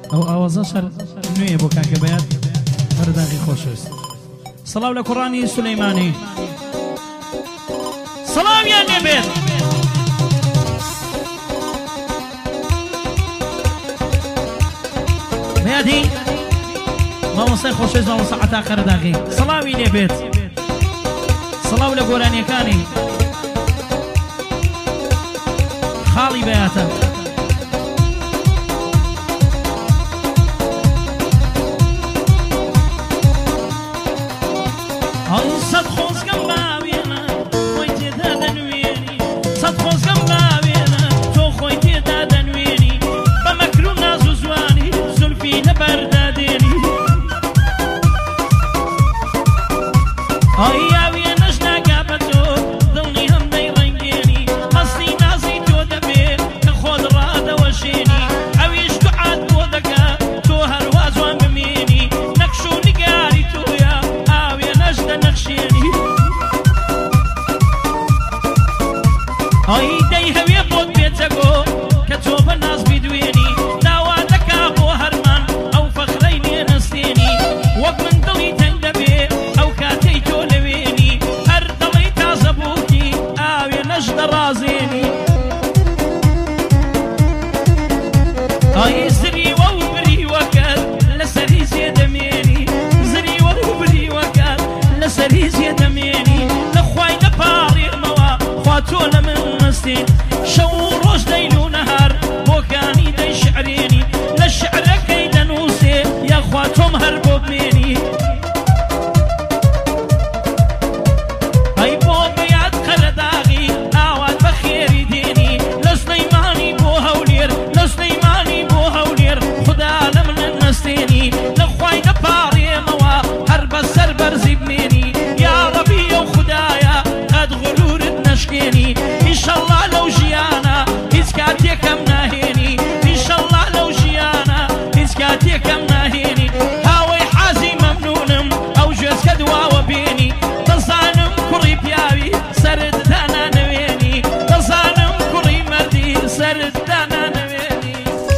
ئەو ئاوازە شەر نوێیە بۆ کاکە بەیاد بەرداغی خۆشەویست. سەڵاو لە کوڕانی سولەیمانی سەڵاویان لێبێت. بەیادی مامۆستای خۆشەویست مامۆستا عەتا قەرداغی سەڵاوی لێبێت. سەڵاو لە گۆرانیەکانی خاڵی بەیاتە. سەد خۆزگەم باوێنە خۆی تێدا دەنوێنی، سەد خۆزگەم باوێنە تۆ خۆی تێدا دەنوێنی، بە مەکر و ناز و جوانی زولفی لەبەردادێنی. ئای یاوێنەش ناگا بە تۆ دڵنی هەم دەیڕەنگێنی، هەستی نازی تۆ دەبێت کە خۆت ڕادەوەشێنی، ئەویش دوعات بۆ دەکا تۆ هەروە جوان بمێنی، نەقش و نیگاری تۆیە ئاوێنەش دەنەخشێنی. ئای دەی هەوێ بۆت بێتەگۆ کە تۆ بە ناز بیدوێنی، داوا دەکا بۆ هەرمان ئەو فەخرەی لێنەستێنی، وەک من دڵی تەنگ دەبێ ئەو کاتەی تۆ لەوێنی، هەر دڵی تازە بووکی ئاوێنەش دەڕازێنی. ئای زریوە و بریوەکەت لەسەری زێدەمێنی، زریوە و بریوەکەت لەسەری زێدەمێنی، لەخوای نەپاڕێمەوە خوا تۆ لە من مەستین، شەو و ڕۆژ دەیل و نەهار بۆکانی دەی شعرێنی، لە شعرەکەی دەنووسێ یاخوا تۆم هەر بۆ بمێنی. ئەی بۆ بەیاد قەرەداغی ئاوات بە خێری دێنی، لە سلەیمانی بۆ هەولێر لە سلەیمانی بۆ هەولێر خودا لە منت مەستێنی، لەخوای نەپاڕێمەوە هەر بەسەر بەرزی بمێنی، یا ڕەبی ئەو خودایە قەد غرورت نەشکێنی، ئیشەڵڵا لەو ژیانە هیچ کاتێکم ناهێنی، ئیشەڵڵا لەو ژیانە هیچ کاتێکم ناهێنی. هاوەی حازی مەمنونم ئەو ژێزکە دواوە بێنی، دەزانم کوڕی پیاوی سەرت دانانەوێنی، دەزانم کوڕی مەردی سەرت دانانەوێنی.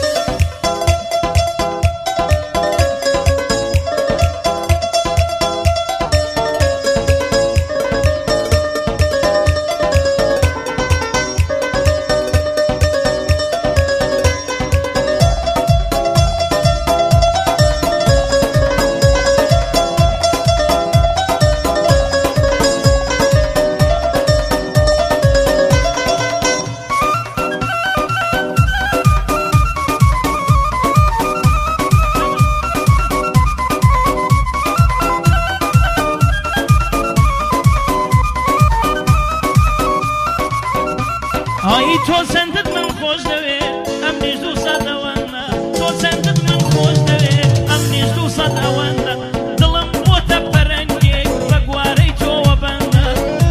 ئای تۆ چەندت من خۆش دەوێ ئەم نیش دوو سەد ئەوەندە، تۆ چەندت من خۆش دەوێ ئەم نیش دوو سەد ئەوەندە، دڵم بۆتە پەرەنگێک بە گوارەی تۆوە بەندە.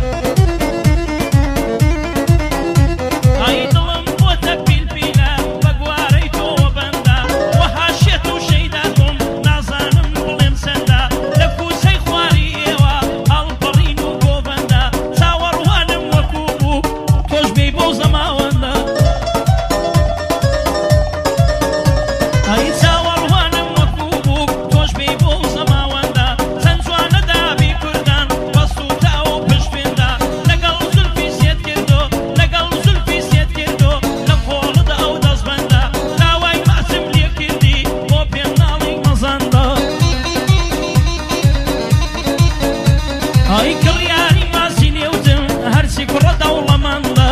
ئای دڵم بۆتە پیلپیلە بە گوارەی تۆوە بەندە، وەها شێت و شەیدا تۆم نازانم بڵێم چەندە، لە کووسەی خواری ئێوە هەڵپەڕین و گۆڤەندە، چاوەڕوانم وەکوو بوو تۆش بێی بۆ زەماوەندە. ئای چاوەڕوانم وەکوو بوو تۆش بێی بۆ زەماوەندە، چەند جوانە دابی کوردان بەست و تا و پشتێندا، لەگەڵ زولفی سێت کردۆ لەگەڵ زولفی سێت کردۆ، لە کۆڵدا ئەو دەستبەندە، داوای ماچم لێ کردی بۆ پێم ناڵی مەزەندە. ئای کڕیاری ماسی لێوتم هەرچی کوڕە دەوڵەمەندە،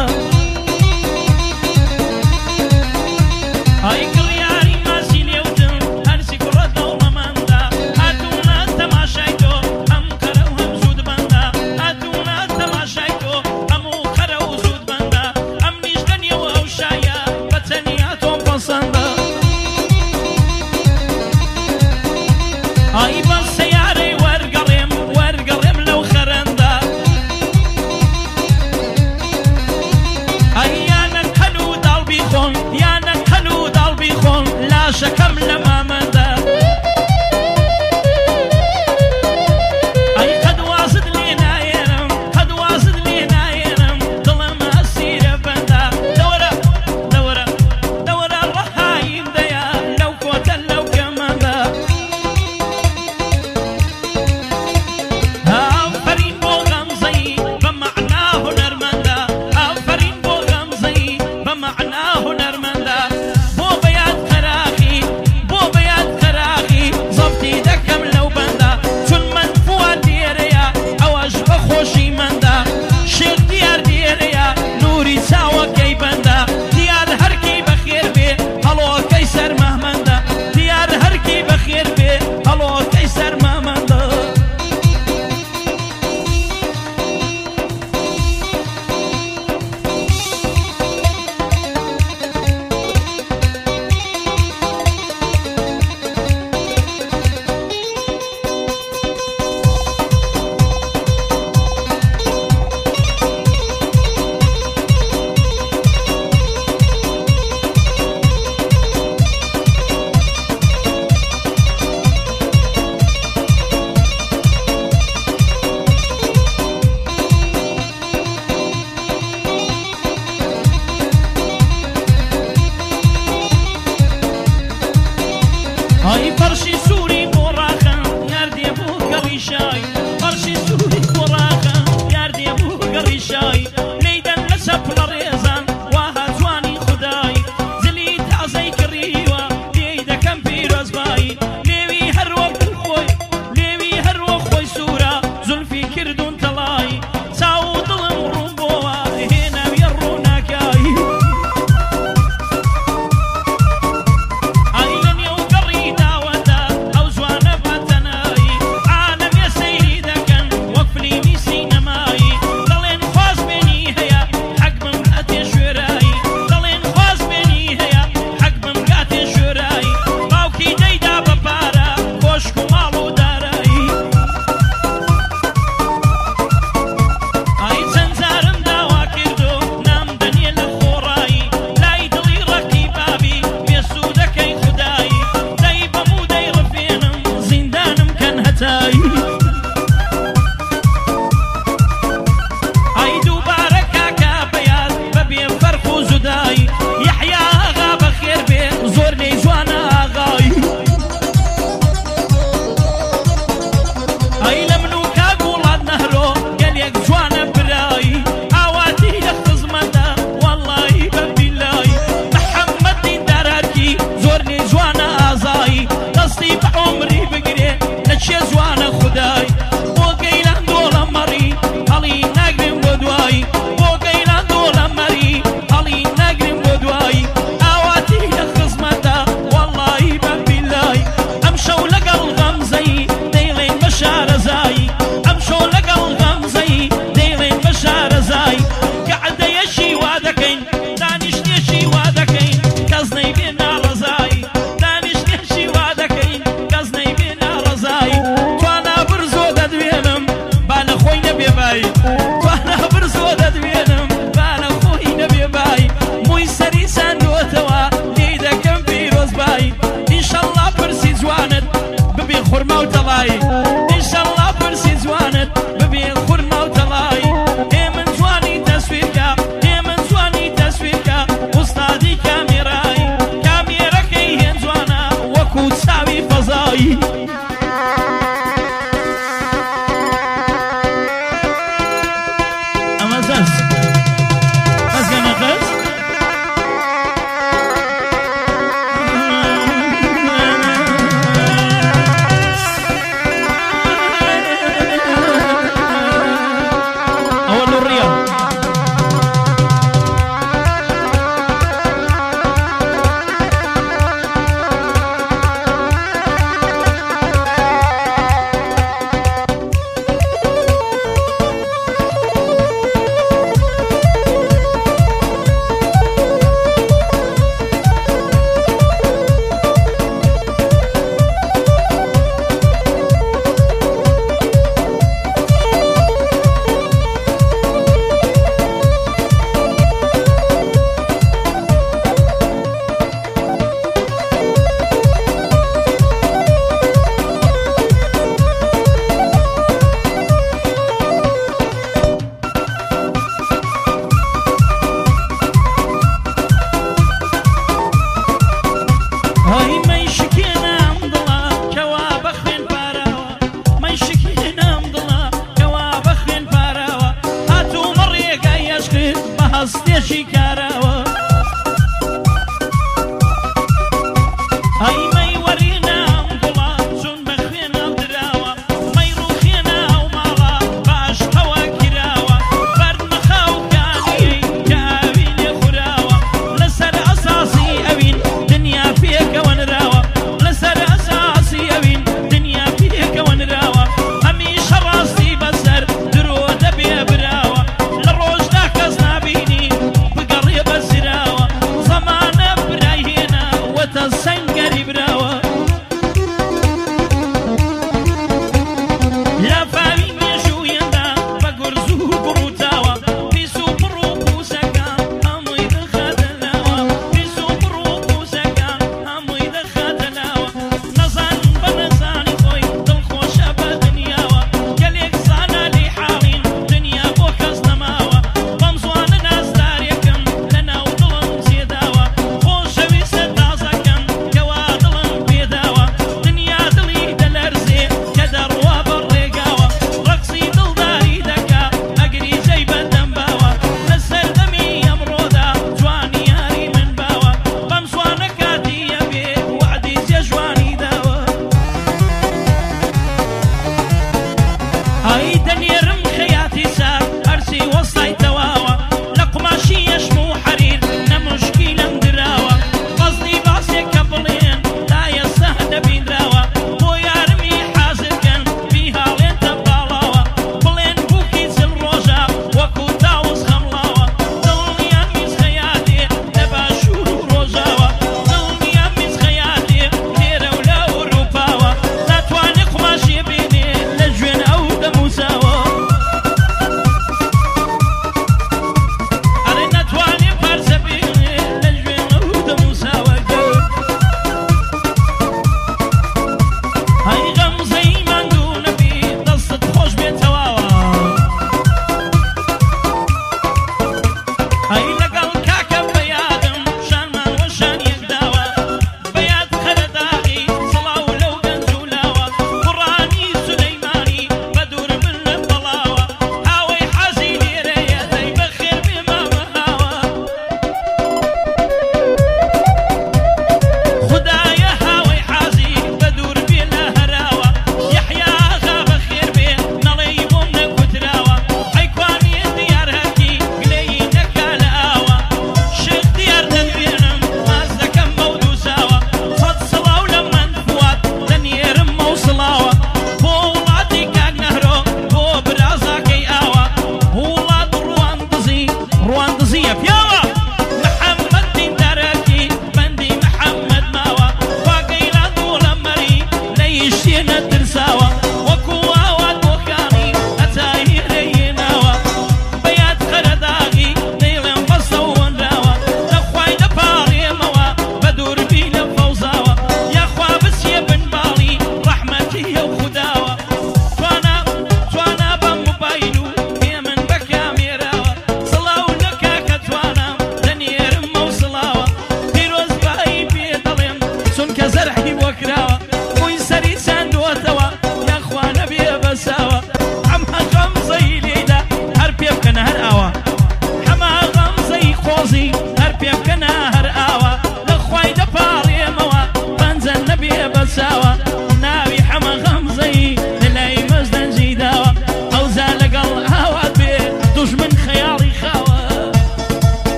ئای کڕیاری ماسی لێوتم هەرچی کوڕە دەوڵەمەندە، هاتوونە تەماشای تۆ ئەم قەرە و هەم زود بەندە، هاتوونە تەماشای تۆ هەموو قەرە و زود بەندە، ئەم نیش دەنیەوە ئەو شایە بە تەنیا تۆم پەسەندە. ئای بە سەیارەی وەرگەڕێم وەرگەڕێم لەو خەرەندە، ئای یانە قەل و داڵبی خۆن یانە قەل و داڵبی خۆن لاشەکەم لە مامەندە. ئای قەد وازت لێ نایێنم قەد وازت لێ نایێنم، دڵم ئەسیرە بەندە، دەوەرە دەوەرە دەوەرە ڕەهاییم دەیە لەو کۆتە لەو مولا هنرمندا بو بياد قراخي بو بياد قراخي زبطي دكم لو بندا چون من فواد ديريا اواج بخوشي مندا شيخ ديار ديريا نوري ساوى كي بندا ديار هركي بخير بي هلو كيسر مهمندا ديار هركي بخير بي هلو كيسر مهمندا هاي فرشي